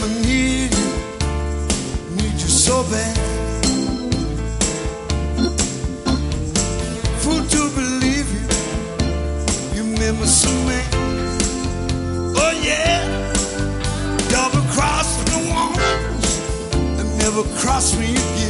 I need you so bad. Fool to believe you made me so mad. Oh yeah, double crossing the ones that never cross me again.